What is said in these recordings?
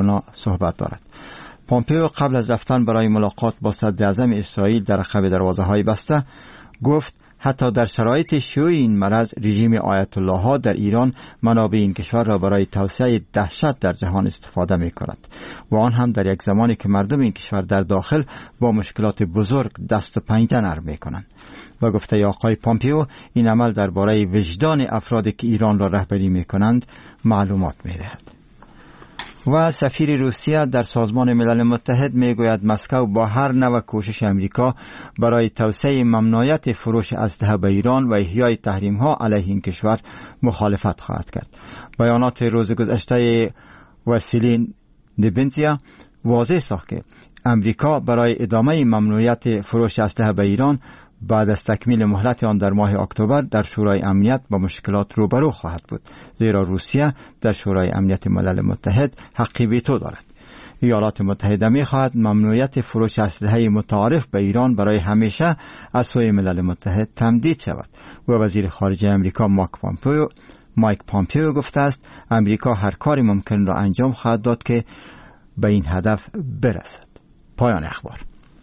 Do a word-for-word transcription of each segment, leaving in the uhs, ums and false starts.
ها صحبت دارد. پامپئو قبل از رفتن برای ملاقات با صدر اعظم اسرائیل در عقب دروازه‌های بسته گفت حتی در شرایط شیوع این مرض رژیم آیت الله ها در ایران منابع این کشور را برای توسعه دهشت در جهان استفاده می کند و آن هم در یک زمانی که مردم این کشور در داخل با مشکلات بزرگ دست و پنجه نرم می کنند. و گفته آقای پامپئو این عمل درباره وجدان افرادی که ایران را رهبری می کنند معلومات می دهد. و سفیر روسیه در سازمان ملل متحد می گوید مسکو با هر نوع کوشش امریکا برای توسعه ممنوعیت فروش اسلحه به ایران و احیای تحریم ها علیه این کشور مخالفت خواهد کرد. بیانات روز گذشته واسیلی نبنزیا واضح ساخت که امریکا برای ادامه ممنوعیت فروش اسلحه به ایران بعد از تکمیل مهلت آن در ماه اکتبر در شورای امنیت با مشکلات روبرو خواهد بود، زیرا روسیه در شورای امنیت ملل متحد حق ویتو دارد. ایالات متحده می خواهد ممنوعیت فروش اسلحه متعارف به ایران برای همیشه از سوی ملل متحد تمدید شود و وزیر خارجه امریکا مایک پامپئو مایک پامپئو گفته است امریکا هر کاری ممکن را انجام خواهد داد که به این هدف برسد. پایان اخبار.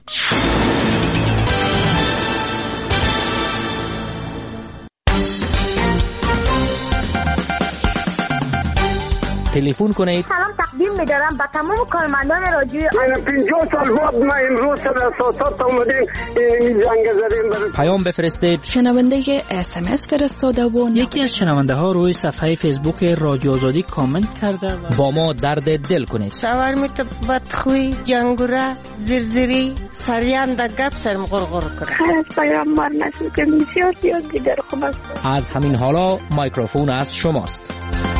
تلفن کنید. سلام تقدیم می‌دارم به تمام کارمندان رادیو. من پنجاه سال بعد ما امروز در اساسات اومدیم این جنگ زدیم. پیام بفرستید. شنونده اس ام اس فرستاده و یکی از شنونده ها روی صفحه فیسبوک رادیو آزادی کامنت کرده و با ما درد دل کنید. شاورمیت بدخوی جنگوره زرزری سریان د گپ سرم غرغر کنه. خیر پیام مار نشد که بسیار زیاد دیگر خوب است. از همین حالا میکروفون از شماست.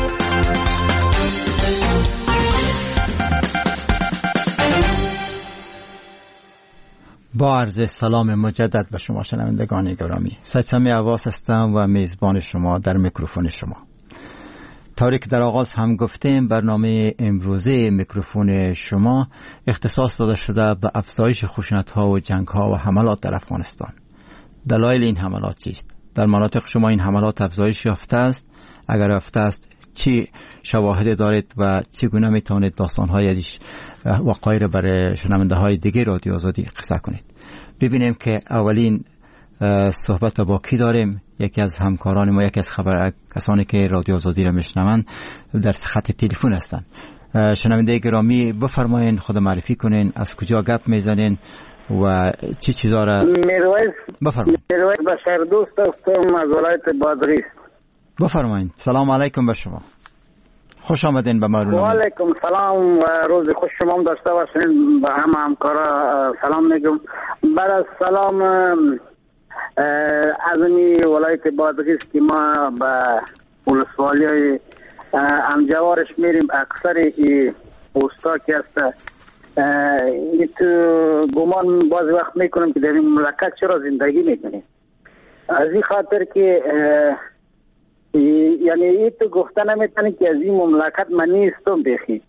با عرض سلام مجدد به شما شنوندگان گرامی، سید سمی عواس هستم و میزبان شما در میکروفون شما. طوری که در آغاز هم گفتیم برنامه امروزه میکروفون شما اختصاص داده شده به افزایش خشونت‌ها و جنگ‌ها و حملات در افغانستان. دلایل این حملات چیست؟ در مناطق شما این حملات افزایش یافته است؟ اگر یافته است چی شواهد دارید و چگونه میتونید داستان‌های ازش وقایع را برای شنونده‌های دیگه رادیو آزادی قصه کنید؟ ببینیم که اولین صحبت با کی داریم. یکی از همکاران ما، یکی از خبر کسانی که رادیو آزادی را میشنوند در خط تلفن هستند. شنونده گرامی بفرمایید، خود معرفی کنین، از کجا گپ میزنین و چی چیزا را میرویس بفرمایید. میرویس بشر دوست هستم از ولایت بادغیس. بفرمایید. سلام علیکم به شما، خوش آمدین به ما. و علیکم سلام و روز خوش شما داشته باشین. به همه همکارا سلام میگم. بعد از سلام از این ولایت بادغیس که ما به ولسوالی امجوارش میریم، اکثر این پوستا که هست این تو گمان بعضی وقت میکنم که در این مملکت چرا زندگی میکنیم. از این خاطر که یعنی این تو گفته نمیتونی که از این مملکت من نیستم بخی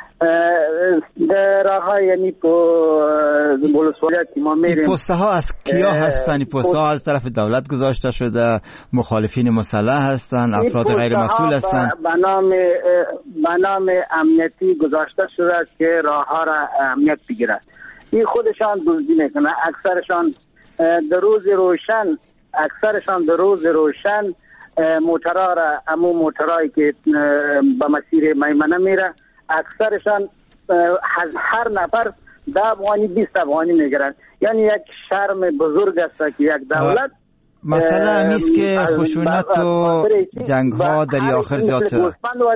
در راه، یعنی پو بولسوالیت که ما میریم. این پسته ها از کیا هستن؟ این پسته ها از طرف دولت گذاشته شده، مخالفین مسلح هستن، افراد غیر مسئول هستن؟ به نام به نام امنیتی گذاشته شده که راه ها را امنیت بگیرد. این خودشان دزدی میکنه. اکثرشان در روز روشن اکثرشان در روز روشن موترها را، امو موترهایی که به مسیر میمنه میره، اکثرشان از هر نفر ده افغانی بیست افغانی میگیرن. یعنی یک شرم بزرگ است که یک دولت مسئله همیست که خشونت و جنگ ها در آخر زیاد شده.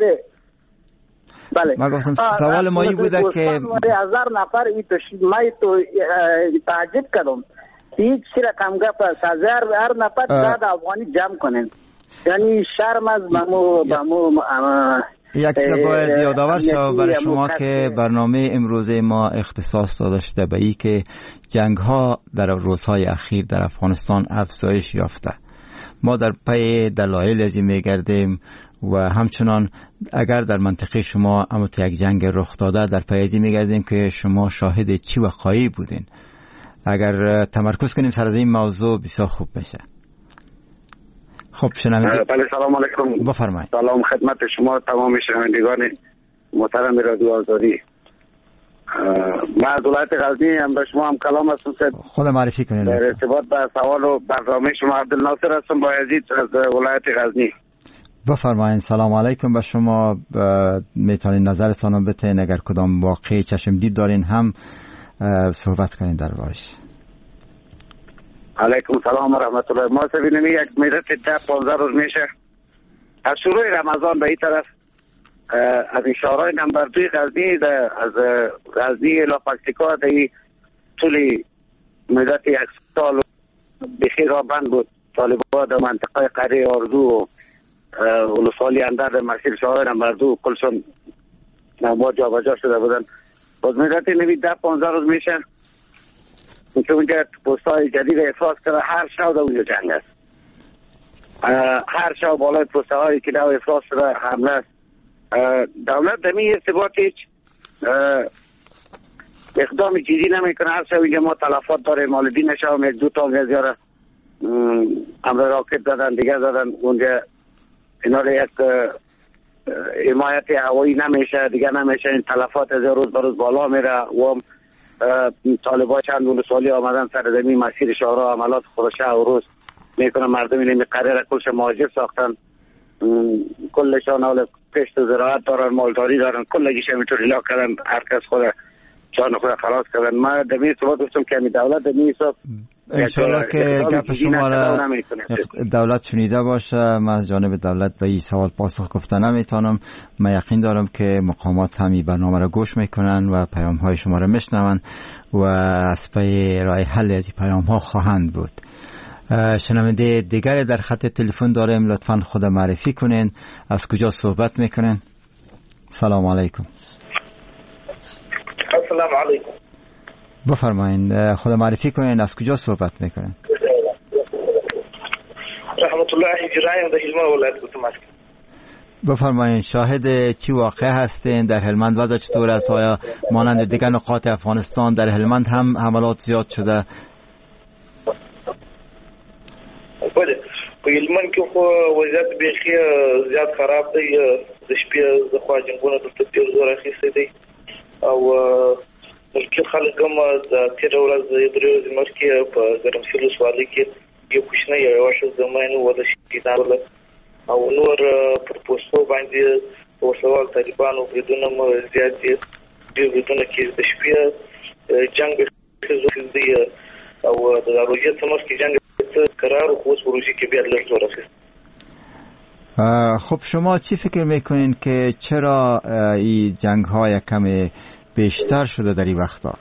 بله. ما گفتم سوال ما این بوده که هزار نفر ای تو مای تو تعجب کردم هیچ رقم گپ است. هزار هر نفر ده افغانی جمع کنن. یعنی شرم از بمو بمو یک چیز باید یادآور شود برای شما که برنامه امروزه ما اختصاص داده شده به این که جنگ ها در روزهای اخیر در افغانستان افزایش یافته. ما در پی دلایل ازی میگردیم و همچنان اگر در منطقه شما اما یک جنگ رخ داده در پی ازی میگردیم که شما شاهد چی وقایعی بودین. اگر تمرکز کنیم سر از این موضوع بسیار خوب میشه. خب شنونده. بله سلام علیکم. بفرمایید. سلام خدمت شما تمام شنوندگان محترم رادیو آزادی. من از ولایت غزنی هم به شما هم کلام هستم. خود معرفی کنین. در ارتباط به سوال و برنامه شما عبدالناصر هستم بایزید از ولایت غزنی. بفرمایید. سلام علیکم به شما. میتونین نظرتان رو بتین، اگر کدام واقعی چشم دید دارین هم صحبت کنین در بارش. علیکم سلام و رحمت الله. ما سبینیم یک مدت ده پانزده روز میشه از شروع رمضان به این طرف از این شهرهای نمبر دوی غزنی از غزنی الی پکتیکا در طول مدت یک سال بخیر را بند بود. طالبان در منطقه قریه آرزو و ولسوالی اندر در مسیر شهرهای نمبر دو کلشون ما جا بجا شده بودن. باز مدت نوی ده پانزده روز میشه که اونجا پستای جدید افراز کرده. هر شب در اونجا جنگ است. هر شب بالای پسته هایی که در افراز شده حمله است. دولت در این ارتباط هیچ اقدام جدی نمی کنه. هر شب اینجا ما تلفات داره. مالدین شب یک دو تا زیاره امر راکت زدن دیگه زدن اونجا. اینا رو یک حمایت هوایی نمیشه دیگه نمیشه. این تلفات از روز به روز بالا میره و طالبان چند ولسوالی آمدن سر زمین مسیر شهرها عملات خودشه و روز میکنه. مردم این قرار کلش مهاجر ساختن. کلشان حال کشت و زراعت دارن، مالداری دارن، کلگیش همینطور الا کردن. هر کس خود جان خود خلاص کردن. ما در این صورت گفتم که همین دولت در این حساب انشالله که گپ شما را دولت شنیده باشه. من از جانب دولت به این سوال پاسخ گفته نمیتونم. من یقین دارم که مقامات همین برنامه را گوش میکنن و پیام های شما را میشنون و از پی راه حل از پیام ها خواهند بود. شنونده دیگر در خط تلفن داریم. لطفاً خود معرفی کنین. از کجا صحبت میکنین؟ سلام علیکم. السلام علیکم. بفرمایید. خود معرفی کنین. از کجا صحبت میکنین؟ رحمت الله اجرایم در هلمند ولایت گوتماسک. بفرمایید. شاهد چی واقع هستین؟ در هلمند وضع چطور است؟ آیا مانند دیگر نقاط افغانستان در هلمند هم حملات زیاد شده؟ بله، په هلمند کې خو وضعیت بیخي زیات خراب دی. د شپې د خوا جنګونه دلته ډېر زور اخیستی دی او ملکي خلک هم د تېره ورځ درې ورځې مخکې په ګرمسیر ولسوالۍ کې یو کوچنی یوه ښځه ماین وله شهیدانوله او نور پر پوستو باندې وسوال طالبانو بریدونه هم زیات دي. ډېر بریدونه کې د شپې جنګ بیخي زور دی او د روژې څخه مخکې جنګ قرار خوش بروشی که بیاد لرز ورسید. خب شما چی فکر میکنین که چرا این جنگ های کم بیشتر شده در این وقتا؟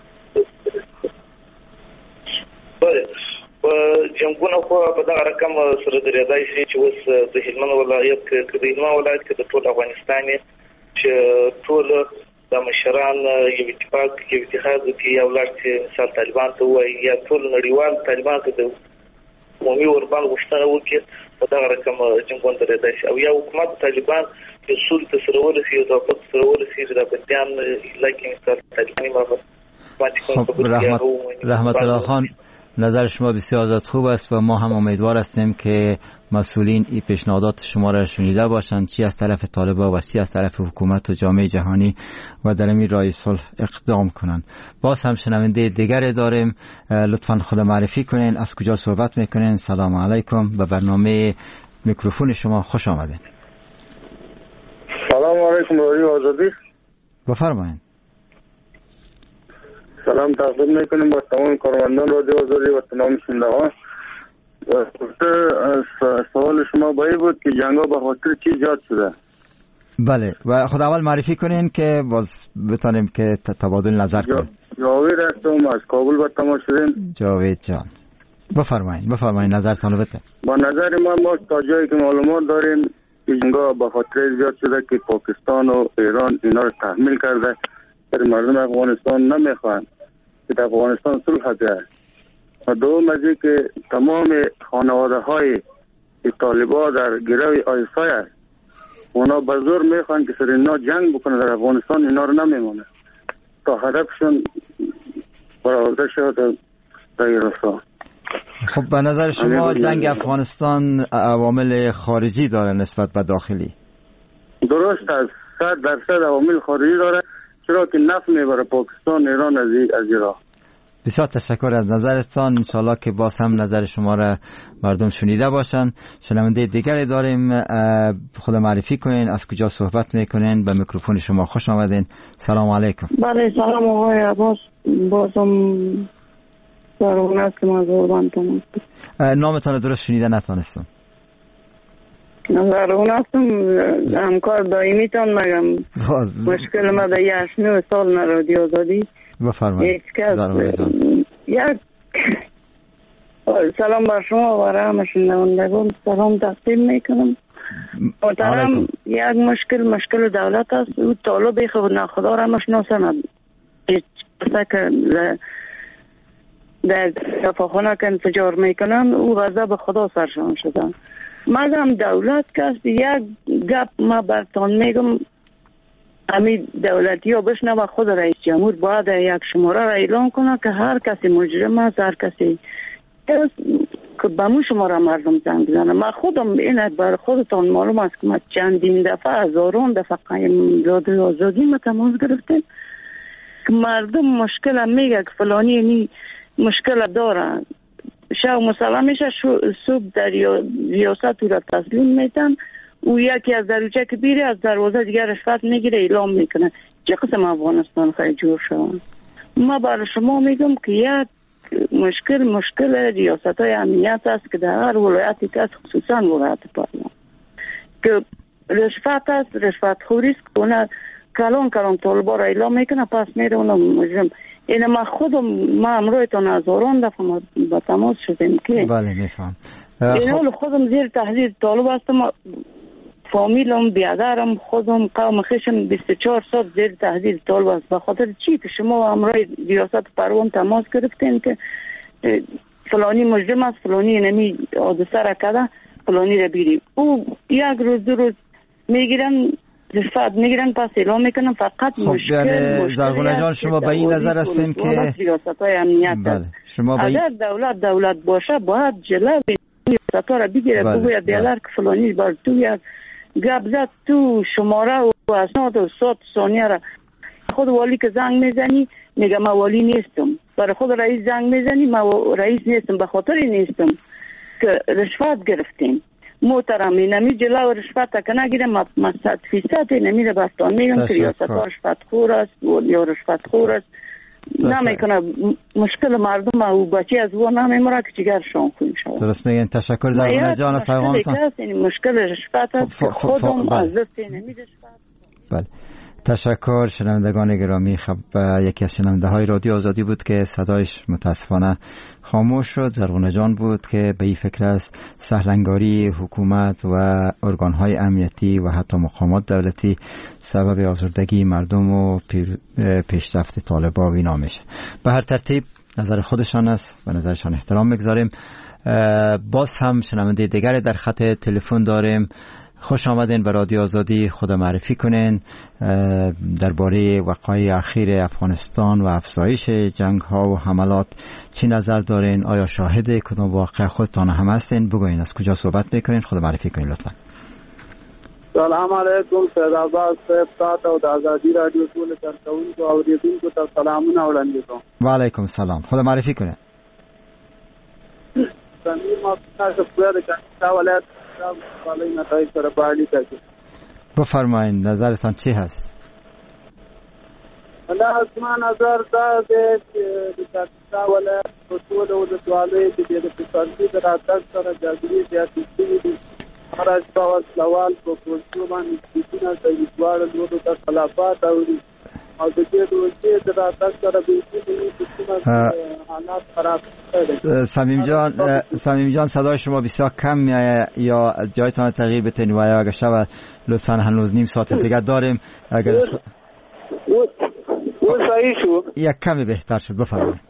بله جنگونه خو په دغه رقم سره درېدای شي چې اوس د هلمند ولایت کې د هلمند ولایت کې د ټول افغانستان چې ټول د مشران یو اتفاق کې اتحاد کې یو لړ چې مثال طالبان ته وایي یا ټول نړیوال طالبان ته د عمومي وربان غوښتنه وکړي په دغه رقم جنګونه درېدای شي او یا حکومت طالبان چې اصول ته سره ورسي او توافق سره ورسي د بندیان لکه مثال طالباني مابه خب رحمت, رحمت الله خان، نظر شما بسیار زیاد خوب است و ما هم امیدوار هستیم که مسئولین این پیشنهادات شما را شنیده باشند، چی از طرف طالبان و چی از طرف حکومت و جامعه جهانی، و در این راه صلح اقدام کنند. باز هم شنونده دیگر داریم. لطفاً خود معرفی کنین، از کجا صحبت میکنین؟ سلام علیکم. به برنامه میکروفون شما خوش آمدین. سلام علیکم رادیو آزادی. بفرمایید. سلام تقدیم میکنیم با تمام کارمندان رادیو آزادی و تمام شنوندگان. سوال شما باید بود که جنگا به خاطر چی ایجاد شده؟ بله، و خود اول معرفی کنین که باز بتانیم که تبادل نظر کنیم. جاوید هستم، از کابل با تماس شدیم. جاوید جان بفرمایید بفرمایید نظرتان رو بتن. با نظر ما ما تا جایی که معلومات داریم جنگا به خاطر ایجاد شده که پاکستان و ایران اینا رو تحمیل کرده. مردم افغانستان نمیخوان که در افغانستان صلح بیاید و دوم از این که تمام خانواده های طالبان در گروه آیسای است، اونا به زور میخوان که سر اینا جنگ بکنه در افغانستان، اینا رو نمیمونه تا هدفشون برآورده شد در رسا. خب به نظر شما جنگ افغانستان عوامل خارجی داره نسبت به داخلی؟ درست است، صد درصد عوامل خارجی داره اشتراک نفت میبره پاکستان ایران از از ایران. بسیار تشکر از نظرتان. انشالله که باز هم نظر شما را مردم شنیده باشن. شنونده دیگری داریم، خود معرفی کنین، از کجا صحبت میکنین؟ به میکروفون شما خوش آمدین. سلام علیکم. بله سلام آقای عباس، بازم سرون هستم از قربانتان. نامتان درست شنیده نتانستم. سرون هستم، همکار دائمیتان. مگم مشکل ما در یک نو سال نرادی آزادی بفرمایید. یک سلام بر شما و همه شنوندگان سلام تقدیم میکنم. محترم، یک مشکل مشکل دولت است. او طالب خود ناخدا را مشناسند که در شفاخانه که انفجار میکنن او غضب خدا سرشان شدن. مگم دولت که یک گپ ما برتان میگم، همین دولتی ها بشنوه خود رئیس جمهور باید یک شماره را اعلام کنه که هر کسی مجرم است، هر کسی که به مو شماره مردم زنگ بزنه. من خودم این بر خودتان معلوم است که ما چندین دفعه هزاران دفعه قایم داده آزادی ما تماس گرفتیم که مردم مشکل میگه که فلانی نی مشکل داره، شو مسلم میشه، صبح در ریاست او را تسلیم میتن، او یکی از دروچه که بیره از دروازه دیگر رشوت میگیره اعلام میکنه. چه قسم افغانستان خیلی جور شد؟ ما برای شما میگم که یک مشکل مشکل ریاست های امنیت است که در هر ولایتی که از خصوصا ولایت پارلمان که رشوت است، رشوت خوری است که اونه کلان کلان طالبا را اعلام میکنه پس میره اونه مجرم. این ما خودم ما امرویتان هزاران دفعه ما با تماس شدیم که بله میفهم. این حال خودم زیر تحریر طالب هستم، فامیلم بیادرم خودم قوم خشم بیست و چهار ساعت زیر تحریر طالب است. به خاطر چی که شما امروی ریاست پروان تماس گرفتین که فلانی مجرم است، فلانی نمی حادثه را کرده، فلانی را بیریم. او یک روز دو روز میگیرن رشوت میگیرن پس اعلام میکنن. فقط خب مشکل زرگونه جان شما به این نظر هستین که ریاست‌های امنیت بله. شما با اگر دولت دولت باشه باید جلوی ریاست‌ها را بگیره، بله. بگوید بیادر که فلانی بر تو یک گپ زد تو شماره و اسناد و صد ثانیه را خود والی که زنگ میزنی میگه ما والی نیستم، برای خود رئیس زنگ میزنی ما رئیس نیستم، به خاطر نیستم که رشوت گرفتیم. محترم نمی جلو رشوت که نگیرم ما صد فیصد نمیره بستان میگم که ریاست ها رشوت خور است یا رشوت خور است نمیکنه مشکل مردم او بچی از او نمیمره که چیگر شان خونی شود. درست میگن. تشکر زرگونه جان از پیغامتان. مشکل رشوت است که خودم از دست نمیده رشوت. بله تشکر. شنوندگان گرامی، خب یکی از شنونده های رادیو آزادی بود که صدایش متاسفانه خاموش شد. زرغونه جان بود که به این فکر است سهلنگاری حکومت و ارگان های امنیتی و حتی مقامات دولتی سبب آزردگی مردم و پیشرفت طالبان وینا میشه. به هر ترتیب نظر خودشان است و نظرشان احترام میگذاریم. باز هم شنونده دیگر در خط تلفن داریم. خوش آمدین به رادیو آزادی. خود معرفی کنین درباره وقایع اخیر افغانستان و افزایش جنگ ها و حملات چی نظر دارین؟ آیا شاهد کدام واقع خودتان هم هستین؟ بگوین از کجا صحبت میکنین؟ خود معرفی کنین لطفا. سلام علیکم. سید عباس صاحب تاسو او د آزادی رادیو ټول چرتونکو اوریدونکو ته سلامونه وړاندې کوم. و علیکم السلام. خود معرفی کنین. سمیر مافتا شپور د کاکا ولایت بالای نتایج سره باندې کوي. بفرمایید نظرتان چی هست؟ الله اسمان نظر دا د کاکا ولایت ټول او د سوالې چې د فسادي د راتګ سره جګړې زیاتې شوې دي. هر څه سوال په پوښتنه باندې چې نه د دوار لورو ته خلافات اوري او د دې دوی د راتګ سره به چې حالات خراب شده. صمیم جان صمیم جان صدای شما بسیار کم میاد یا جایتان تغییر بدین و اگه شب لطفا هنوز نیم ساعت دیگه داریم. اگر او صحیح شو یک کمی بهتر شد. بفرمایید.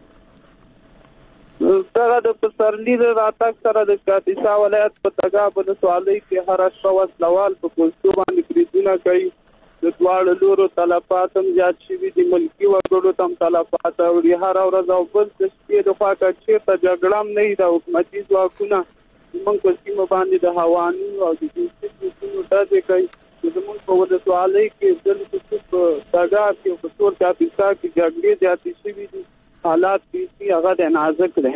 دغه د پسرلی د راتګ سره د کاپیسا ولایت په تګاب د سوالۍ کې هر شوس لوال په پوسټو باندې کریدونه کوي. د دواړو لورو تلفات هم زیات شوي دي. ملکي وګړو ته هم تلفات اوري هره ورځ او بل د شپې د خوا که چېرته جګړه هم نه وي د حکومتي ځواکونه زمونږ په سیمه باندې د هواني او د جنسي سیمو ډزې کوي. زمونږ په ولسوالۍ کې دلته په ډګر کې په ټول چاپیسا کې جګړې زیاتې شوي دي. حالات بیخي هغه د نازک دی.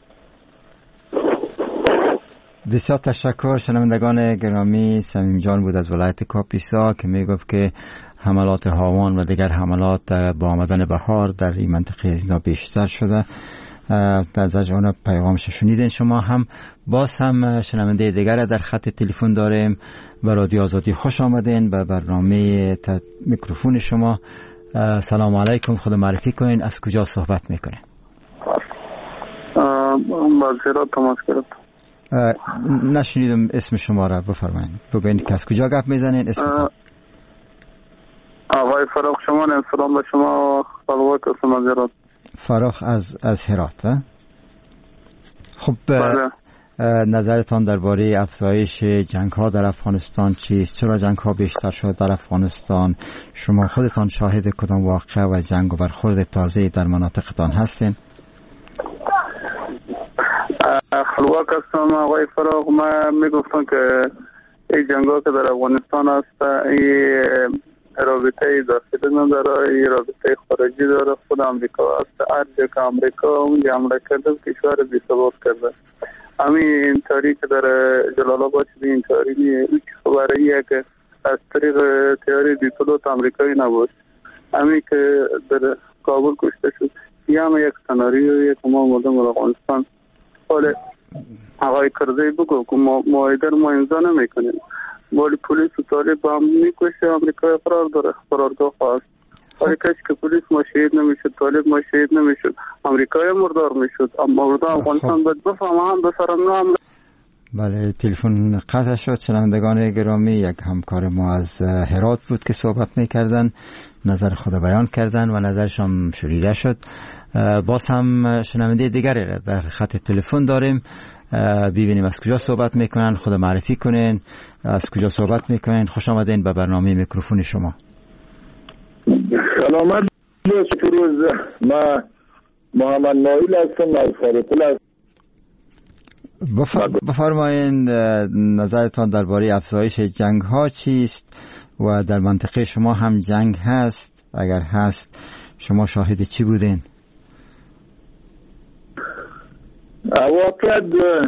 بسیار تشکر. شنوندگان گرامی، صمیم جان بود از ولایت کاپیسا که می گفت که حملات هاوان و دیگر حملات با آمدن بهار در این منطقه اینا بیشتر شده. در زجان پیغامش شنیدین. شما هم باز هم شنونده دیگر در خط تلفن داریم. به رادیو آزادی خوش آمدین. به برنامه میکروفون شما. سلام علیکم. خود معرفی کنین. از کجا صحبت میکنین؟ بازیرات تماس گرفت. نشنیدم اسم شما را. بفرمایید. بگوین که از کجا گپ میزنین؟ اسم آقای فراخ شما. سلام به شما خلوات اسم مازیرات. فراخ از از هرات. خب نظرتان درباره افزایش جنگ ها در افغانستان چیست؟ چرا جنگ ها بیشتر شد در افغانستان؟ شما خودتان شاهد کدام واقعه و جنگ و برخورد تازه در مناطقتان هستین؟ خلوات هستم آقای فراخ. من میگفتم که این جنگ ها که در افغانستان هست این رابطه داخلی نداره، این رابطه خارجی داره. خود امریکا هست. هر جا که امریکا اونجا حمله کرده کشور بی ثبات کرده. همین این تاریخ در جلال آباد شده. این تاریخ هیچ خبریه که از طریق تیاری دیپلوت امریکایی نبود. همین که در کابل کشته شد. یه هم یک سناریو که ما مردم افغانستان حال آقای کرزی بگو که معایده رو ما امضا نمیکنیم. ولی پلیس و طالب با هم میکشه. امریکا قرار داره قرارگاه خواست. ولی کسی که پلیس ما شهید نمیشد، طالب ما شهید نمیشد، امریکای مردار میشد. اما مردار افغانستان باید بفهم هم به سرانو هم. بله تلفن قطع شد. شنوندگان گرامی، یک همکار ما از هرات بود که صحبت میکردن، نظر خود بیان کردن و نظرشان شنیده شد. باز هم شنونده دیگری را در خط تلفن داریم. ببینیم از کجا صحبت میکنن. خود معرفی کنین. از کجا صحبت میکنین؟ خوش آمدین به برنامه میکروفون شما. سلامت روز. ما محمد نایل هستم از خارپل. بفرمایین نظرتان درباره افزایش جنگ ها چیست و در منطقه شما هم جنگ هست؟ اگر هست شما شاهد چی بودین؟ واقعا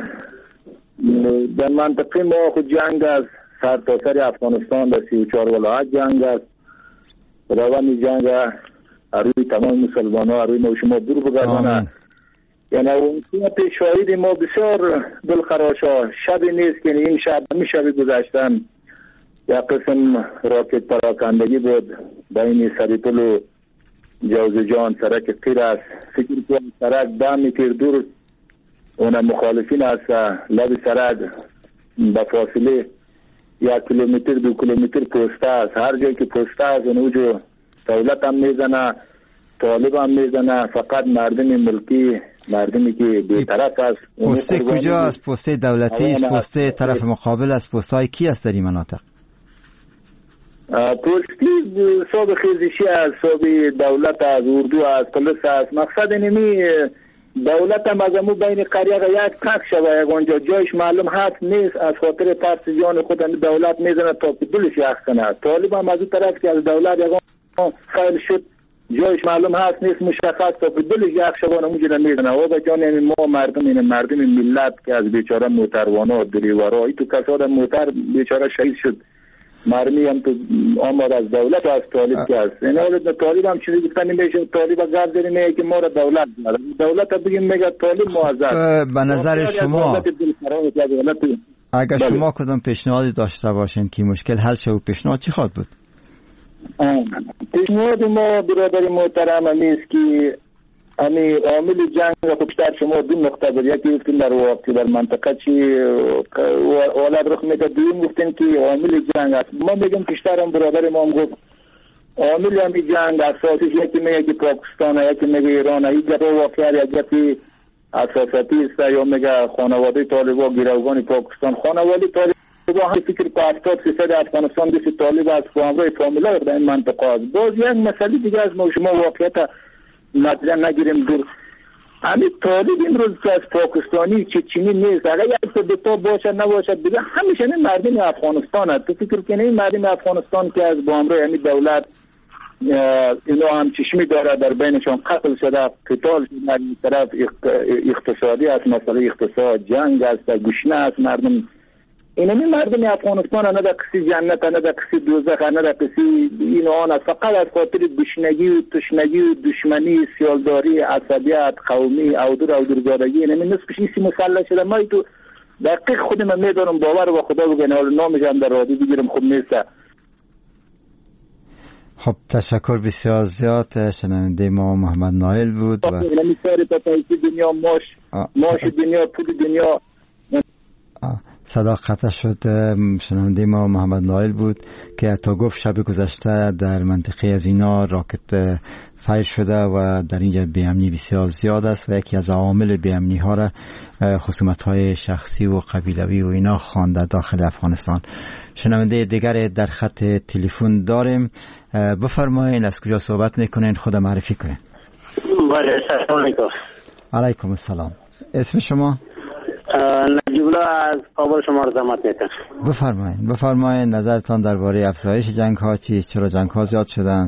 در منطقه ما خود جنگ است. سر تا سر افغانستان در سی و چهار ولایت جنگ است. روان جنگ روی تمام مسلمان ها روی ما شما دور بگردانه. یعنی اون شاهد ما بسیار دلخراش ها. شبی نیست که این شب همین شبی گذاشتن یا قسم راکت پراکندگی بود بین سریپل و جوزجان سرک قیر است. فکر کنم سرک دمی که دور اون مخالفین هست. لب سرک به فاصله یک کیلومتر دو کیلومتر پوسته است. هر جایی که پوسته است اونجا دولت هم میزنه، طالب هم میزنه. فقط مردم ملکی، مردمی که بی‌طرف است. پوسته کجا است؟ پوسته دولتی است؟ پوسته طرف مقابل است؟ پوسته های کی است در این مناطق؟ پوستی صوب خیزشی است، صوب دولت است، اردو است، پلیس است. مقصد اینمی دولت هم از امو بین قریه یک تک شوه. اونجا جایش معلوم هست نیست. از خاطر ترس جان خود دولت میزنه تا دلش یخ کنه. طالب هم از اون طرف که از دولت یک خیل شد جایش معلوم هست نیست مشخص تا دلش یخ شوانه اونجا میزنه. و به جان این ما مردم این مردم ملت که از بیچاره موتروانه و دریوارا ای تو کساد موتر بیچاره شهید شد. مرمی هم تو آمد از دولت و از طالب که هست. این حالت طالب هم چیزی گفتن نمیشه. طالب ها گرد داری میگه که ما را دولت داره. دولت ها بگیم میگه طالب معذر. به نظر شما اگر بله. شما کدام پیشنهادی داشته باشین که مشکل حل شه و پیشنهاد چی خواد بود؟ پیشنهاد ما برادر محترم همیست که امی عامل جنگ رو بیشتر شما دو نقطه بود. یکی گفتین در واقع در منطقه چی اولاد رخ میده. دویم گفتین که عامل جنگ است. ما میگم بیشتر هم برادر ما هم گفت عامل همی جنگ اساسیش یکی میگه که پاکستان، یکی میگه ایران. این گفت واقعا یکی اساساتی است یا میگه خانواده طالبا گروگان پاکستان. خانواده طالبا هم فکر که هفتاد فیصد افغانستان دیش طالب است و همراه فامیلا در این منطقه است. باز یک مسئله دیگه از ما شما واقعیت مطلع نگیریم دور. همین طالب این روز که از پاکستانی چه چینی نیست، اگر یک دو تا باشه نباشه دیگه همیشه این مردم افغانستان هست. تو فکر کنی این مردم افغانستان که از با همراه همین دولت اینا هم چشمی داره در بینشان قتل شده، قتال شده، این طرف اقتصادی است، مسئله اقتصاد، جنگ است، گشنه است مردم. اینمی مردم افغانستان نه در کسی جنت، نه در کسی دوزخ، نه در کسی این آن، فقط از خاطر گشنگی و تشنگی و دشمنی، سیالداری، عصبیت قومی، اودر اودرزادگی اینمی نصفش ایسی مسلح شده. ما تو دقیق خودم میدانم، باور و خدا بگن، حالا نامش هم در رادیو بگیرم خوب نیست. خب تشکر بسیار زیاد. شنونده ما محمد نایل بود و دنیا ماش ماش دنیا پول دنیا صدا قطع شد. شنونده ما محمد نایل بود که تا گفت شب گذشته در منطقه از اینا راکت فایر شده و در اینجا بی‌امنی بسیار زیاد است و یکی از عوامل بی‌امنی ها را خصومت های شخصی و قبیلوی و اینا خوانده داخل افغانستان. شنونده دیگر در خط تلفن داریم. بفرمایید از کجا صحبت میکنین، خود معرفی کنین. بله سلام علیکم. علیکم السلام. اسم شما؟ نجیب الله از کابل شما رو خدمت میکنم. بفرمایید بفرمایید نظرتان درباره افزایش جنگ ها چیست؟ چرا جنگ ها زیاد شدن؟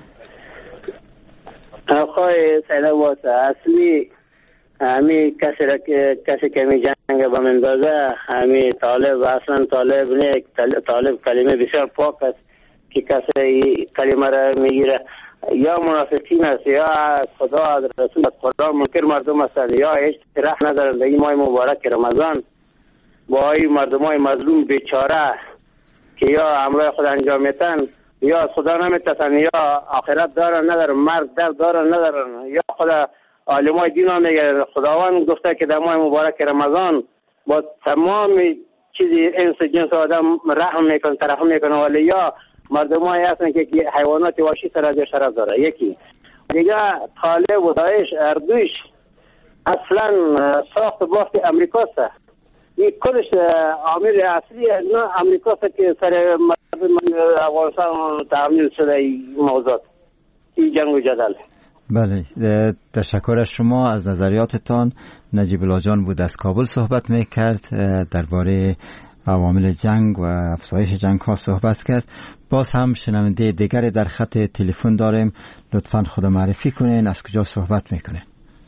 آقای سیده واسه اصلی همی کسی را که کسی که می جنگ با مندازه همی طالب اصلا طالب نیک طالب کلمه بسیار پاک است که کسی کلمه را میگیره یا منافقین است یا خدا از رسول خدا منکر مردم هستند یا هیچ رح ندارند. در این ماه مبارک رمضان با این مردم های مظلوم بیچاره که یا امرای خود انجام میتن یا خدا نمیتسن یا آخرت دارن ندارن، مرد در دارن ندارن، یا خدا عالمای دین ها میگه خداوند گفته که در ماه مبارک رمضان با تمام چیزی انس جنس آدم رحم میکن ترحم میکنه، ولی یا مردم های هستن که حیوانات وحشی سر از شرف داره. یکی دیگه طالب و داعش اردوش اصلا ساخت بافت امریکاست. این کلش عامل اصلی نه امریکاست که سر مردم افغانستان تعمیل شده این موضوعات، این جنگ و جدل. بله تشکر از شما از نظریاتتان. نجیب الله جان بود از کابل صحبت میکرد، درباره عوامل جنگ و افزایش جنگ ها صحبت کرد. باز هم شنونده دیگر در خط تلفن داریم. لطفاً خود معرفی کنین، از کجا صحبت میکنین؟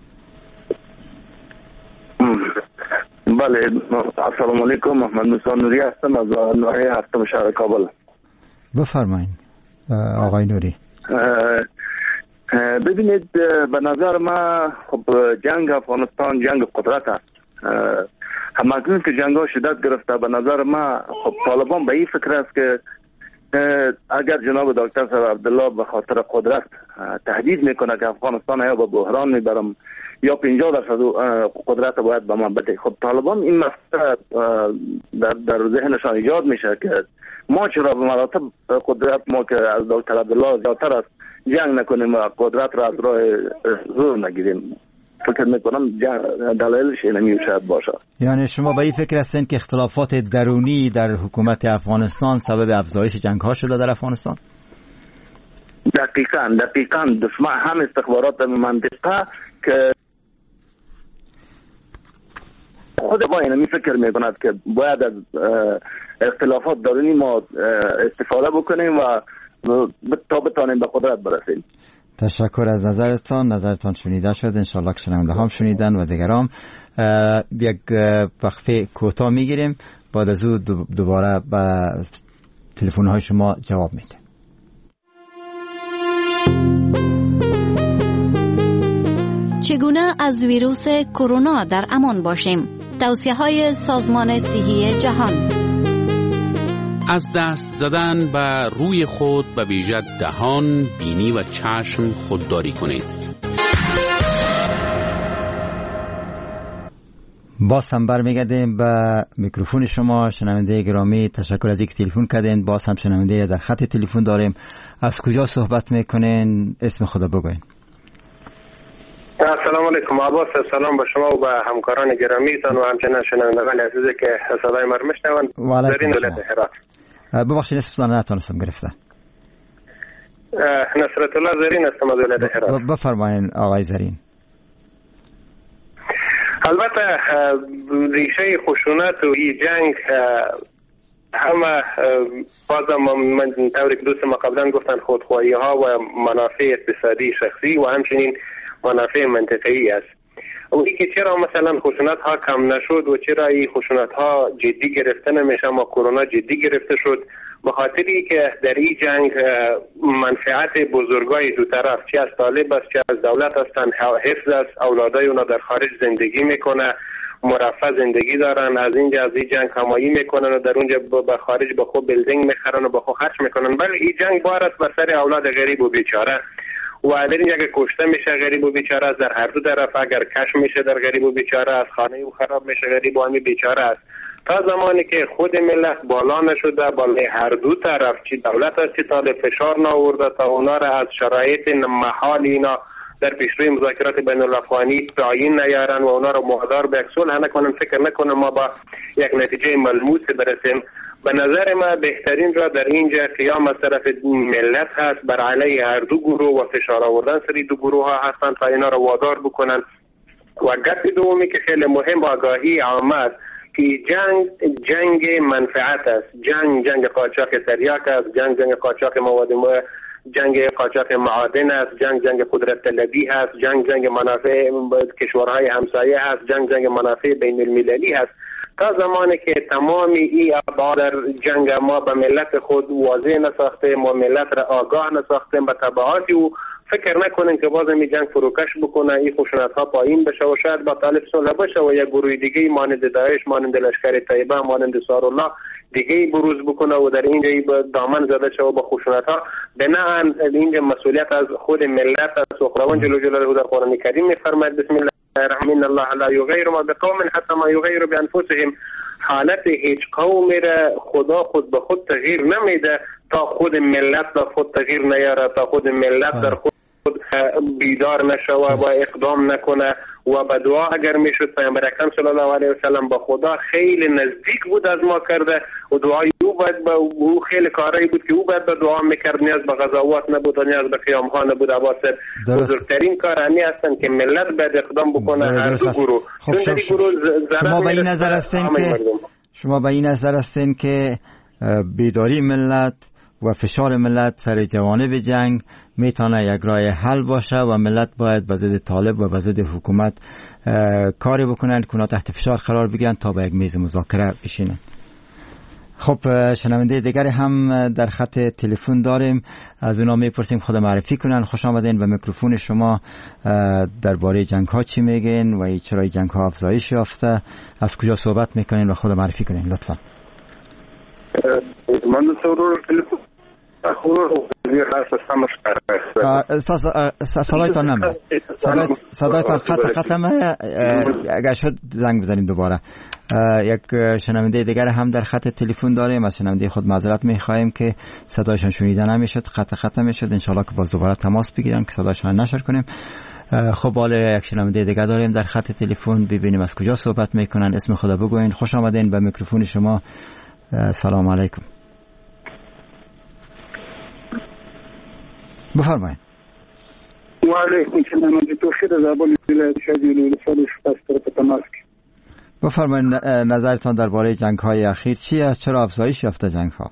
بله السلام علیکم، محمد موسی نوری هستم از ناحیه هفتم شهر کابل. بفرمایید آقای نوری. ببینید به نظر ما خب جنگ افغانستان جنگ قدرت است. همکنون که جنگ ها شدت گرفته به نظر ما خب طالبان به این فکر است که اگر جناب دکتر صاحب عبدالله به خاطر قدرت تهدید میکنه که افغانستان یا به بحران میبرم یا پنجاه درصد قدرت باید به ما بده، خب طالبان این مسئله در, در ذهنشان ایجاد میشه که ما چرا به مراتب قدرت ما که از دکتر عبدالله زیادتر است جنگ نکنیم و قدرت را از راه زور نگیریم. فکر میکنم دلایلش اینمی شاید باشه. یعنی شما به این فکر هستین که اختلافات درونی در حکومت افغانستان سبب افزایش جنگ ها شده در افغانستان؟ دقیقاً دقیقاً دشمن هم استخبارات منطقه که خود با اینمی فکر میکند که باید از اختلافات درونی ما استفاده بکنیم و تا بتانیم به قدرت برسیم. تشکر از نظرتان. نظرتان شنیده شد، انشاءالله که شنونده هم شنیدن و دیگرام. یک وقفه کوتاه میگیریم، بعد از او دوباره به تلفن های شما جواب میدیم. چگونه از ویروس کرونا در امان باشیم؟ توصیه های سازمان صحی جهان. از دست زدن به روی خود به ویژه دهان، بینی و چشم خودداری کنید. باز هم برمیگردیم به میکروفون شما شنونده گرامی. تشکر از اینکه تلفن کردین. باز هم شنونده در خط تلفن داریم. از کجا صحبت میکنین؟ اسم خدا بگوین. السلام علیکم عباس، سلام به شما و به همکاران گرامیتان و همچنین شنوندگان عزیزی که صدای ما رو میشنوند. در این ولایت هرات. ببخشید اسمتون نتونستم گرفتم. نصرت الله زرین هستم از ولایت هرات. بفرمایید آقای زرین. البته ریشه خشونت و این جنگ همه بازم من طوری که دوست ما قبلا گفتن خودخواهی ها و منافع اقتصادی شخصی و همچنین منافع منطقه‌ای است. و اینکه چرا مثلا خشونت ها کم نشد و چرا این خشونت ها جدی گرفته نمیشه، ما کرونا جدی گرفته شد به خاطری که در این جنگ منفعت بزرگای دو طرف، چه از طالب است چه از دولت هستن، حفظ است، اولادای اونا در خارج زندگی میکنه، مرفه زندگی دارن، از اینجا از این جنگ کمایی میکنن و در اونجا به خارج به خود بیلدینگ میخرن و به خود خرج میکنن. ولی این جنگ بار است بر سر اولاد غریب و بیچاره و در اینجا که کشته میشه غریب و بیچاره است، در هر دو طرف اگر کش میشه در غریب و بیچاره است، خانه او خراب میشه غریب و همی بیچاره است. تا زمانی که خود ملت بالا نشده بالای هر دو طرف، چی دولت است چی طالب، فشار نآورده تا اونا را از شرایط محال اینا در پیشروی مذاکرات بین الافغانی تعیین نیارن و اونا را مهادار به یک صلح نکنن، فکر نکنم ما با یک نتیجه ملموس برسیم. به نظر ما بهترین را در اینجا قیام از طرف ملت هست بر علیه هر دو گروه و فشار آوردن سری دو گروه ها هستند تا اینا را وادار بکنن. و گپ دومی که خیلی مهم آگاهی عامه است که جنگ جنگ منفعت است، جنگ جنگ قاچاق تریاک است، جنگ جنگ قاچاق مواد مو جنگ قاچاق معادن است، جنگ جنگ قدرت طلبی هست، جنگ جنگ منافع کشورهای همسایه هست، جنگ جنگ منافع بین المللی هست. تا زمانی که تمام این ابعاد در جنگ ما به ملت خود واضح نساخته، ما ملت را آگاه نساختیم به تبعاتی و فکر نکنین که باز این جنگ فروکش بکنه، این خشونت ها پایین بشه و شاید با طالب صلح بشه و یک گروه دیگه مانند داعش، مانند لشکر طیبه، مانند سارالله دیگه بروز بکنه و در اینجا دامن زده شه و با خشونت ها. بناهن اینجا مسئولیت از خود ملت است و خداوند جل جلاله در قرآن کریم میفرماید بسم الله الرحمن الله لا یغیر ما بقوم حتی ما یغیر بانفسهم. حالت هیچ قوم را خدا خود به خود تغییر نمیده تا خود ملت را خود تغییر نیاره، تا خود ملت در خود بیدار نشوه و اقدام نکنه. و به دعا اگر میشد پیامبر اکرم صلی الله علیه و سلم با خدا خیلی نزدیک بود از ما کرده و دعای او باید با او خیلی کاری بود که او باید به دعا میکرد، نیاز به غزوات نبود و نیاز به قیام ها نبود. عباسد بزرگترین کار همی هستن که ملت باید اقدام بکنه هر دو گروه. خب شما به این نظر هستین که شما به این نظر هستین که بیداری ملت و فشار ملت سر جوانب جنگ میتونه یک راه حل باشه و ملت باید به ضد طالب و به ضد حکومت کاری بکنن که اونا تحت فشار قرار بگیرن تا به یک میز مذاکره بشینن. خب شنونده دیگری هم در خط تلفن داریم، از اونا میپرسیم خود معرفی کنن. خوش آمدین به میکروفون شما. درباره جنگ ها چی میگین و چرا جنگ ها افزایش یافته؟ از کجا صحبت میکنین و خود معرفی کنین لطفا. من سرور تلفن صدایتان نمیاد، صدایتان خط ختمه. اگر شد زنگ بزنیم دوباره. یک شنونده دیگر هم در خط تلفن داریم، از شنونده خود معذرت میخواهیم که صدایشان شنیده نمیشد، خط ختم میشد. انشالله که باز دوباره تماس بگیرن که صدایشان نشر کنیم. خب حالا یک شنونده دیگر داریم در خط تلفن، ببینیم از کجا صحبت میکنن، اسم خدا بگوین. خوش آمدین به میکروفون شما. سلام علیکم. بفرمایید. و علیکم السلام. توفیق از آبان ولایت شادی لفالوش پاستر پتماسک. بفرمایید نظرتان درباره جنگ های اخیر چی است؟ چرا افزایش یافته جنگ ها؟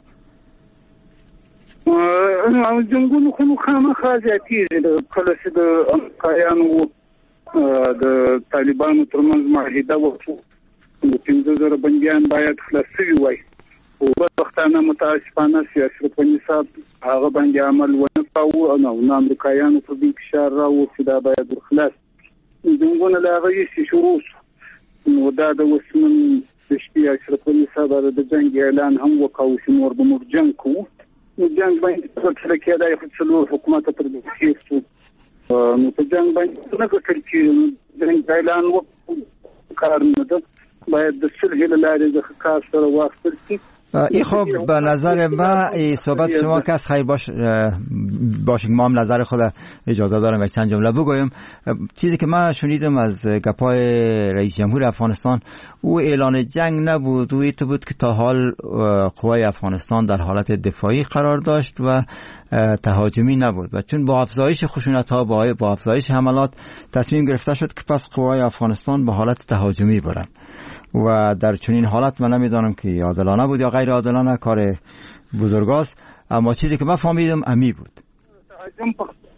جنگونو خو خامخا زیاتیږي. کله چې د امریکایانو د طالبانو ترمنځ معاهده وکړه د پنځه زره بندیان باید خلاص شوي وای، او وختانه متاسفانه سیاسي رکني صاحب هغه باندې عمل ونه کاوه او نو امریکایانو په دې فشار راوړ چې دا باید خلاص. جنگونه لا هغه شي شروع نو دا د وسمن د شپې اشرف علي صاحب د جنگ اعلان هم وکاو چې نور به موږ جنگ کوو. نو جنگ باندې څه کېدای خو څلور حکومت تر دې کېستو نو په جنگ باندې نه کړی چې جنگ اعلان وکړ کار نه ده. باید د صلح له لارې د کار سره واخیستل شي این خب به نظر من این صحبت شما که از خیر باش باشیم، ما هم نظر خود اجازه دارم یک چند جمله بگویم. چیزی که من شنیدم از گپای رئیس جمهور افغانستان، او اعلان جنگ نبود، او ایت بود که تا حال قوای افغانستان در حالت دفاعی قرار داشت و تهاجمی نبود و چون با افزایش خشونت ها با با افزایش حملات تصمیم گرفته شد که پس قوای افغانستان به حالت تهاجمی برن و در چنین حالت من نمیدانم که عادلانه بود یا غیر عادلانه، کار بزرگاست، اما چیزی که من فهمیدم امی بود. تهاجم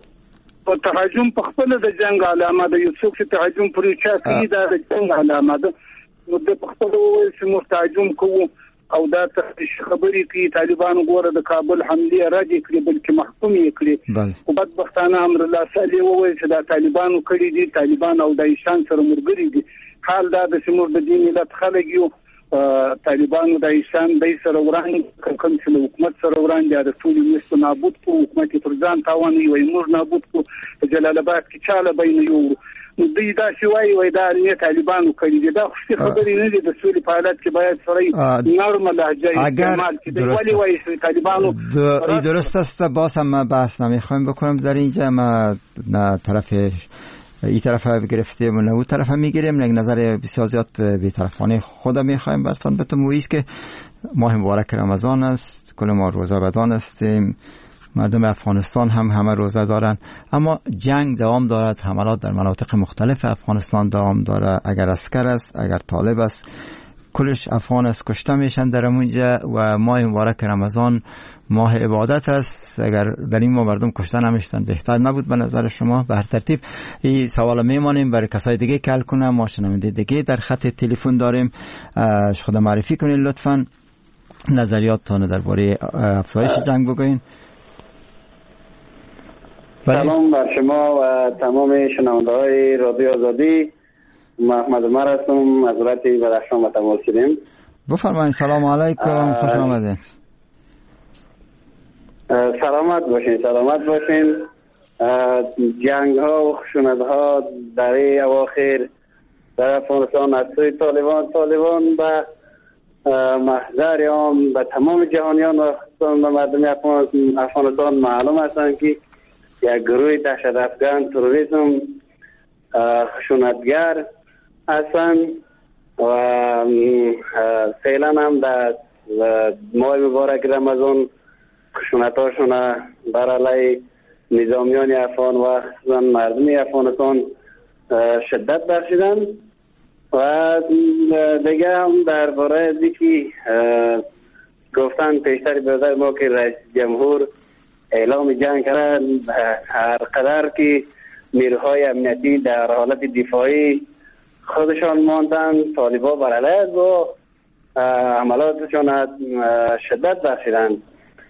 په تهاجم په خپل د جنگ علامه ده، یو څوک چې تهاجم پرې چا کوي دا د جنگ علامه ده، نو د خپل وویل چې موږ تهاجم کوو او دا خبرې کوي طالبانو ګوره د کابل حمله رد کړې بلکې محکوم یې کړې، خو بدبختانه امر الله صالح وویل چې دا طالبانو کړي دي، طالبان او داعشان سره مرګري دي. حال دا د شمور د دین ملت خلک یو طالبانو د ایشان د سره وړاندې کوم چې حکومت سره وړاندې د ټول مستو نابود کو، حکومت پر ځان تاوان وي موږ نابود کو، جلال آباد کې چاله بین یو دوی دا شوي وي دا نه طالبانو کړي دي، دا خو خبرې نه دي. د سولې په حالت کې باید سره نرمه لهجه استعمال کړي، ولی وایي طالبانو درست است. باز هم بحث نمیخوایم بکنم در اینجا، ما نه طرف این طرف گرفتیم و نه اون طرف میگیریم، یک نظر بسیار زیاد بی‌طرفانه خودم میخوایم براتون بتم. ویست که ماه مبارک رمضان است، کل ما روزه بدان هستیم، مردم افغانستان هم همه روزه دارن، اما جنگ دوام دارد، حملات در مناطق مختلف افغانستان دوام داره. اگر عسکر است، اگر طالب است، کلش افغان است کشته میشن در اونجا و ماه مبارک رمضان ماه عبادت است. اگر در این ماه مردم کشته نمیشتن بهتر نبود به نظر شما؟ به هر ترتیب این سوال میمانیم برای کسای دیگه کل کنم. ما شنونده دیگه در خط تلفن داریم، خود معرفی کنین لطفاً، نظریاتتون درباره افزایش جنگ بگوین. سلام بر شما و تمام شنونده های رادیو آزادی. محمد عمر هستم از ولایت بدخشان به تماس شدیم. بفرمایید. سلام علیکم، خوش آمدید. سلامت باشین، سلامت باشین. جنگ ها و خشونت ها در این اواخر در افغانستان از سوی طالبان طالبان به محضر عام به تمام جهانیان و به مردم افغانستان معلوم هستند که یک گروه دهشت افغان تروریسم خشونتگر هستند و فعلا هم در ماه مبارک رمضان خشونتاشون بر علیه نظامیان افغان و خصوصا مردم افغانستان شدت بخشیدن و دیگه هم درباره ازی که گفتن پیشتر برادر ما که رئیس جمهور اعلام جنگ کرد، هر قدر که نیروهای امنیتی در حالت دفاعی خودشان ماندن، طالبان بر علیه با عملاتشان شدت بخشیدند.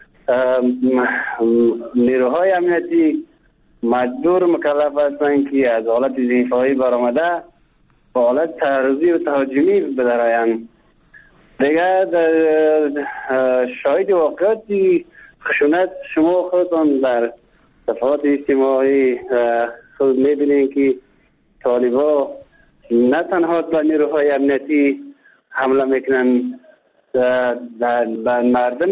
نیروهای امنیتی مجبور مکلف هستند که از حالت دفاعی برآمده به حالت تعرضی و تهاجمی بدرایند. دیگر شاهد واقعاتی خشونت شما خودتان در صفحات اجتماعی خود میبینید که طالبان نه تنها به نیروهای امنیتی حمله میکنن، در مردم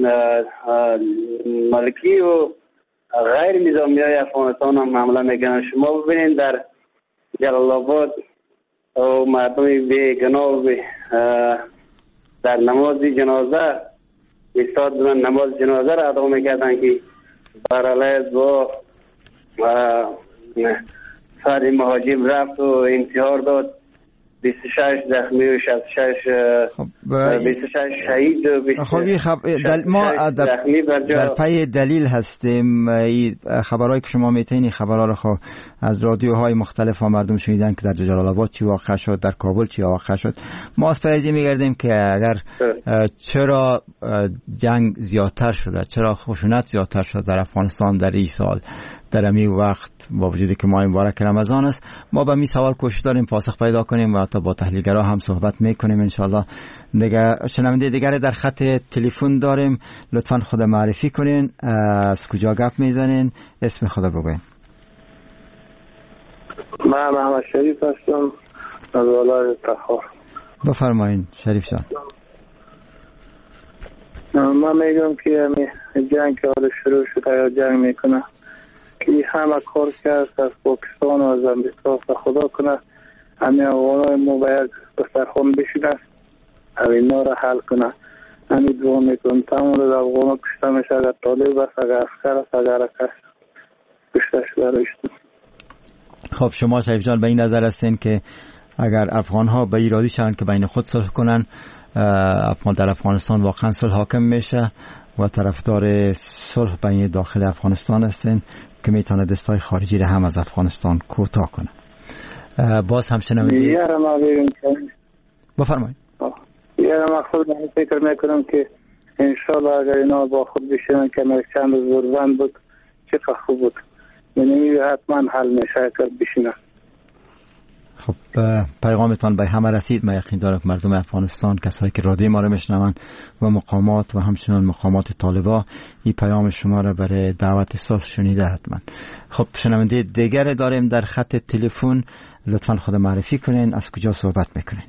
ملکی و غیر نظامی های افغانستان هم حمله میکنن. شما ببینید در جلال آباد و مردم بیگناه در نماز جنازه استاد بودن، نماز جنازه را ادا میکردن که برعلیه با فرد مهاجم رفت و انتحار داد، بیست و شش زخمی و شصت و شش بیست و شش شهید و بیست و شش خب دل... ما در, در پای دلیل هستیم. این خبرهایی که شما میتونید خبرها رو خب از رادیوهای مختلف ها مردم شنیدن که در جلال آباد چی واقع شد، در کابل چی واقع شد. ما از پای میگردیم که اگر چرا جنگ زیادتر شده، چرا خشونت زیادتر شده در افغانستان در این سال در این وقت با وجودی که ماه مبارک رمضان است، ما به می سوال کوشش داریم پاسخ پیدا کنیم و تا با تحلیلگرا هم صحبت میکنیم ان شاء الله. دیگه شنونده دیگر در خط تلفن داریم، لطفا خود معرفی کنین، از کجا گپ میزنین، اسم خود بگوین. من محمد شریف هستم از ولایت تخار. بفرمایین شریف جان. من میگم که جنگ که حالا شروع شده یا جنگ میکنه که همه کار کرد از پاکستان و از امریکا و خدا کنه همه افغانای ما باید بسترخوان بشینه و اینا را حل کنه. همین دعا میکنم تمام روز افغانا کشته میشه، اگر طالب است، اگر عسکر است، اگر کس کشته شده رشتن. خب شما شریف جان به این نظر هستین که اگر افغان ها به ایرادی شوند که بین خود صلح کنن، افغان در افغانستان واقعا صلح حاکم میشه و طرفدار صلح بین داخل افغانستان هستین که میتونه دستای خارجی را هم از افغانستان کوتاه کنه. باز هم شنوندید بفرمایید. یه ما خود من فکر میکنم که انشالله اگر اینا با خود بشینن که چند روز زورزن بود چقدر خوب بود، یعنی حتما حل میشه که بشینن. خب پیغامتان به همه رسید. من یقین دارم که مردم افغانستان، کسایی که رادیو ما رو میشنوند و مقامات و همچنان مقامات طالبا این پیام شما را برای دعوت صلح شنیده حتما. خب شنونده دیگر داریم در خط تلفن، لطفا خود معرفی کنین، از کجا صحبت میکنین؟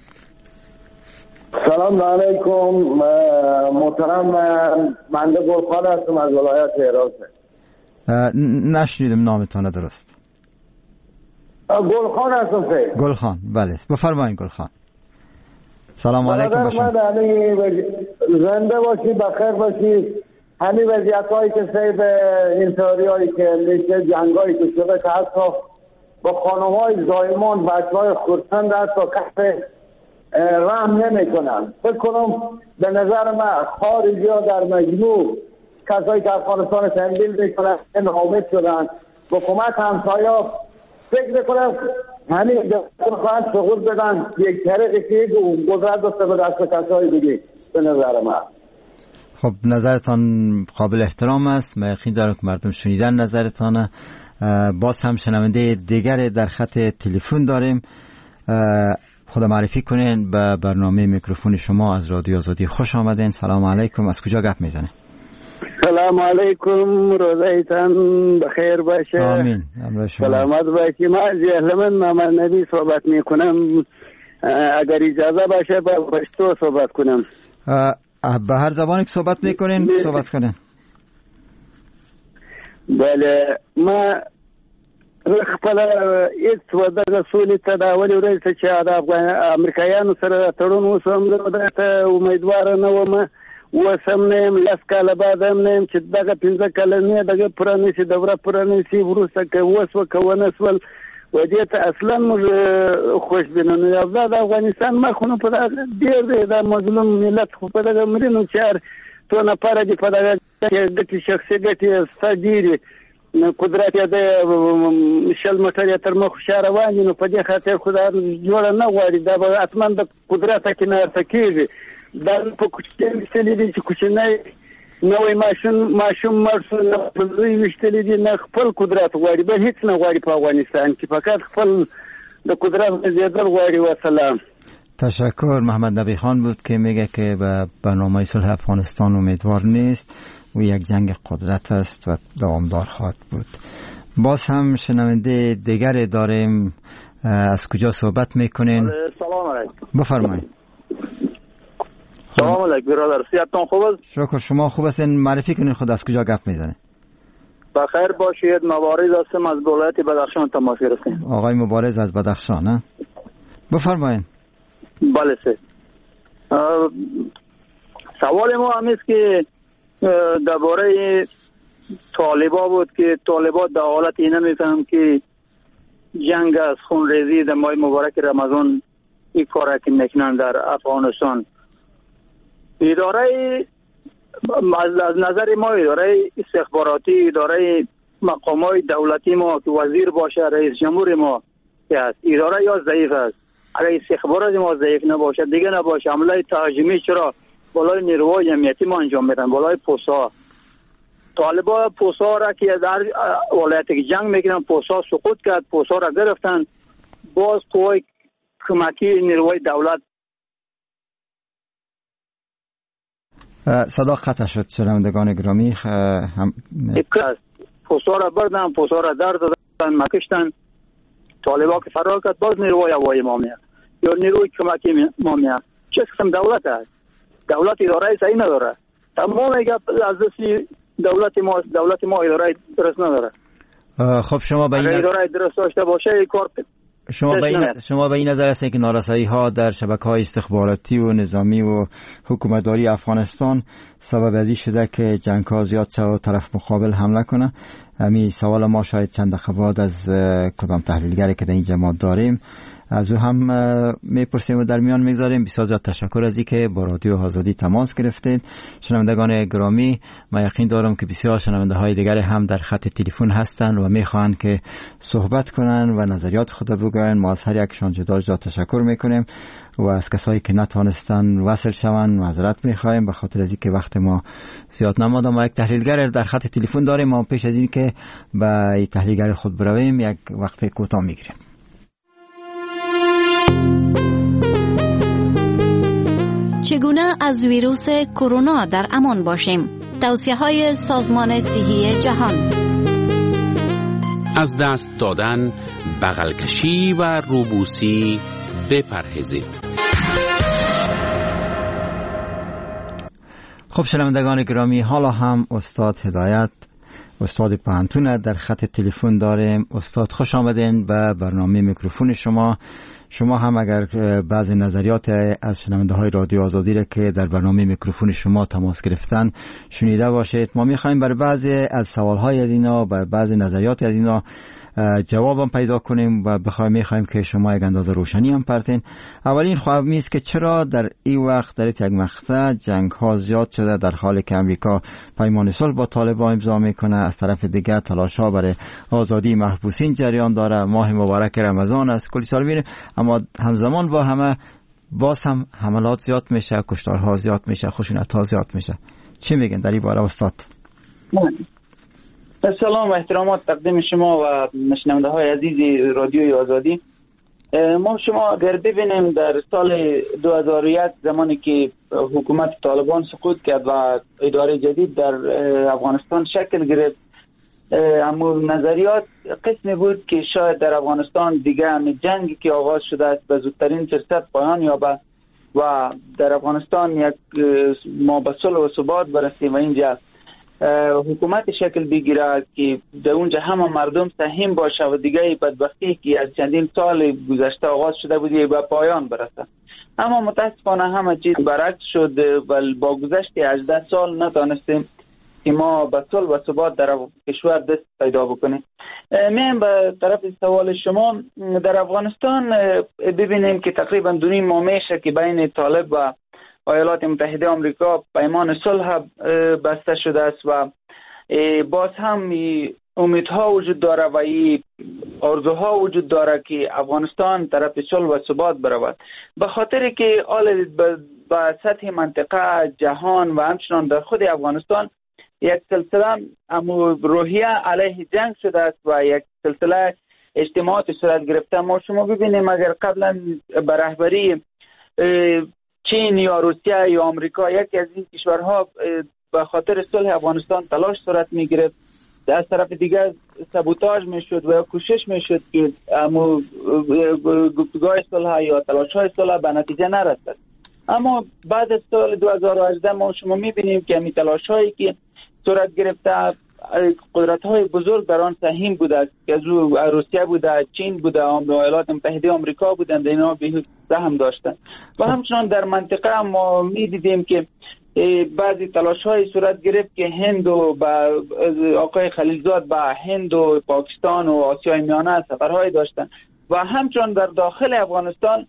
سلام علیکم محترم، بنده گلخان هستم از ولایت هرات. نشنیدم نامتان درست. گلخان هستم فکر. گلخان، بله بفرمایید گلخان. سلام علیکم باشم. زنده باشی، بخیر باشی. همین وضعیت هایی که سیب انتحاری هایی که میشه، جنگ هایی که شده که حتی با خانم های زایمان بچه های خورسند حتی کسی رحم نمی کنن. فکر کنم به نظر من خارجی ها در مجموع کسایی که افغانستان تنبیل می کنن ناامید شدن. حکومت همسایه فکر کنم همین دستان خواهد شغل بدن یک طریقی که گذرد دسته به دست کسای دیگه. به نظر من خب نظرتان قابل احترام است. من یقین دارم که مردم شنیدن نظرتان. باز هم شنونده دیگر در خط تلفن داریم. خدا معرفی کنین به برنامه میکروفون شما از رادیو آزادی. خوش آمدین. سلام علیکم. از کجا گپ میزنه؟ سلام علیکم، روزایتان بخیر باشه. آمین. سلامت باشی. ما از جهلمن محمد نبی صحبت میکنم. اگر اجازه باشه با پشتو صحبت کنم. به هر زبانی که صحبت میکنین صحبت کنین. بله ما خپل هیڅ ودا سولې تداول ورته چې د امریکایانو سره تړون وسوم درته امیدوار نه وم. وسم نیم لس کاله بعد هم نیم چې دغه پنځه کلنې دغه پرانیسي دوره پرانیسي وروسته که وسوه که ونه سول و دې ته اصلا موږ خوشبینانه یو. دا د افغانستان مخونو په دغه ډېر دی دا مظلوم ملت خو په دغه مرینو چار څو نفره دي په دغه ګټې شخصي ګټې ستا ډېرې قدرت یې د شل موټر یې تر مخ شا روان دي، نو په دې خاطر خو دا جوړه نه غواړي. دا به حتما د قدرته کې نارته کېږي. دا په کوچني ویشتلي دي چې کوچنی نوی ماشوم ماشوم مړ شو، نه په لوی ویشتلي دي، نه خپل قدرت غواړي، بل هیڅ نه غواړي په افغانستان کې، فقط خپل د قدرت زیاتل غواړي. وسلام. تشکر. محمد نبی خان بود که میگه که به برنامه صلح افغانستان امیدوار نیست و یک جنگ قدرت است و دوامدار خواهد بود. باز هم شنونده دیگر داریم. از کجا صحبت میکنین؟ سلام علیکم. بفرمایید. سلام علیکم برادر، صحتتون خوب است؟ شکر. شما خوب هستین؟ معرفی کنین خود از کجا گپ میزنه؟ بخیر باشید. مبارز هستم از ولایت بدخشان تماس گرفتیم. آقای مبارز از بدخشان ها؟ بفرمایید. بله سه. سوال ما هم است که درباره طالبا بود که طالبا در حالت اینه میفهم که جنگ از خونریزی در ماه مبارک رمضان این کار که میکنن در افغانستان. اداره از نظر ما اداره استخباراتی، اداره مقامات دولتی ما که وزیر باشه، رئیس جمهور ما که است، اداره یا ضعیف است. اگر استخبارات ما ضعیف نباشه، دیگه نباشه، حمله تهاجمی چرا بالای نیروهای امنیتی ما انجام میدن، بالای پوسا طالبا پوسا را که در ولایت که جنگ میکنن پوسا سقوط کرد، پوسا را گرفتن، باز قوای کمکی نیروهای دولت. صدا قطع شد. شنوندگان گرامی هم پوسا را بردن، پوسا را در دادن، مکشتن. طالبا که فرار کرد، باز نیروهای هوایی ما میاد یا نیروی کمکی ما میاد. چه قسم دولت است؟ دولت اداره صحیح نداره. ما میگه از دست دولت ما دولت ما اداره درست نداره. خب شما به این اداره درست داشته باشه کار شما به این شما به این نظر هست که نارسایی ها در شبکه‌های استخباراتی و نظامی و حکومتداری افغانستان سبب ازی شده که جنگ ها زیاد شه و طرف مقابل حمله کنه؟ همین سوال ما شاید چند دقیقه بعد از کدام تحلیلگری که در این جماعت داریم از او هم میپرسیم و در میان میگذاریم. بسیار زیاد تشکر از اینکه با رادیو آزادی تماس گرفتید. شنوندگان گرامی، من یقین دارم که بسیار شنونده های دیگر هم در خط تلفن هستند و میخوان که صحبت کنن و نظریات خود بگوین. ما از هر یکشان جدا جدا تشکر میکنیم و از کسایی که نتونستن وصل شوند معذرت میخوایم به خاطر از اینکه وقت ما زیاد نمانده. ما یک تحلیلگر در خط تلفن داریم. ما پیش از این که به تحلیلگر خود برویم یک وقت کوتاه میگیریم. چگونه از ویروس کرونا در امان باشیم؟ توصیه‌های سازمان صحی جهان. از دست دادن، بغل کشی و روبوسی بپرهیزید. خب شنوندگان گرامی، حالا هم استاد هدایت، استاد پوهنتون در خط تلفن داریم. استاد خوش آمدین به برنامه میکروفون شما. شما هم اگر بعضی نظریات از شنونده های رادیو آزادی را که در برنامه میکروفون شما تماس گرفتن شنیده باشید. ما میخوایم بر بعضی از سوال های از اینا، بر بعضی نظریات از اینا جوابم پیدا کنیم و بخوایم میخوایم که شما یک اندازه روشنی هم پرتین. اولین خواهد میست که چرا در این وقت در یک مقطع جنگ ها زیاد شده، در حالی که امریکا پیمان صلح با طالبان امضا میکنه، از طرف دیگه تلاش ها برای آزادی محبوسین جریان داره، ماه مبارک رمضان است، کلی سال میره، اما همزمان با همه باز هم حملات زیاد میشه، کشتارها زیاد میشه، خشونت ها زیاد میشه. چی میگن در این باره استاد؟ سلام و احترامات تقدیم شما و شنونده های عزیز رادیوی آزادی. ما شما اگر ببینیم در سال دو هزار و یک زمانی که حکومت طالبان سقوط کرد و اداره جدید در افغانستان شکل گرفت، اما نظریات قسمی بود که شاید در افغانستان دیگه همین جنگی که آغاز شده است به زودترین فرصت پایان یابه و در افغانستان یک ما به صلح و ثبات برسیم و اینجا حکومت شکل بگیره که در اونجا همه مردم سهیم باشه و دیگه بدبختی که از چندین سال گذشته آغاز شده بودی به پایان برسه. اما متاسفانه همه چیز برعکس شد و با گذشت هجده سال نتونستیم که ما به صلح و ثبات در کشور دست پیدا بکنیم. میم به طرف سوال شما، در افغانستان ببینیم که تقریبا دو نیم ماه میشه که بین طالب و ایالات متحده آمریکا پیمان صلح بسته شده است و باز هم امیدها وجود داره و آرزوها وجود داره که افغانستان طرف صلح و ثبات برود، به خاطر که حال به سطح منطقه جهان و همچنان در خود افغانستان یک سلسله روحیه علیه جنگ شده است و یک سلسله اجتماعات صورت گرفته. ما شما ببینیم اگر قبلا به رهبری چین یا روسیه یا آمریکا یکی از این کشورها به خاطر صلح افغانستان تلاش صورت می گرفت، از طرف دیگر سابوتاژ می شد و کوشش می شد که گفتگوهای صلح یا تلاش های صلح به نتیجه نرسد. اما بعد از سال دو هزار و هجده ما شما می بینیم که همین تلاش هایی که صورت گرفته قدرت های بزرگ در آن سهیم بوده که از روسیه بوده، چین بوده، ایالات متحده آمریکا بودند، اینا به سهم داشتن و همچنان در منطقه ما می دیدیم که بعضی تلاش های صورت گرفت که هند و با آقای خلیلزاد با هند و پاکستان و آسیای میانه سفرهای داشتن و همچنان در داخل افغانستان.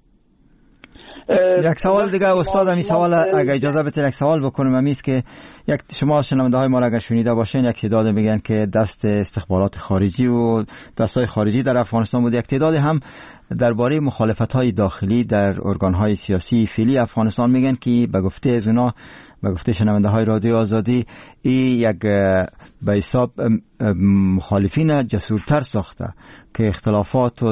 یک سوال دیگه استاد، همین سوال اگه اجازه بدید یک سوال بکنم، همین است که یک شما شنونده های ما را اگر شنیده باشین یک تعداد میگن که دست استخبارات خارجی و دستای خارجی در افغانستان بود، یک تعداد هم درباره مخالفت های داخلی در ارگان های سیاسی فعلی افغانستان میگن که به گفته از اونا، به گفته شنونده های رادیو آزادی، این یک به حساب مخالفین جسورتر ساخته که اختلافات و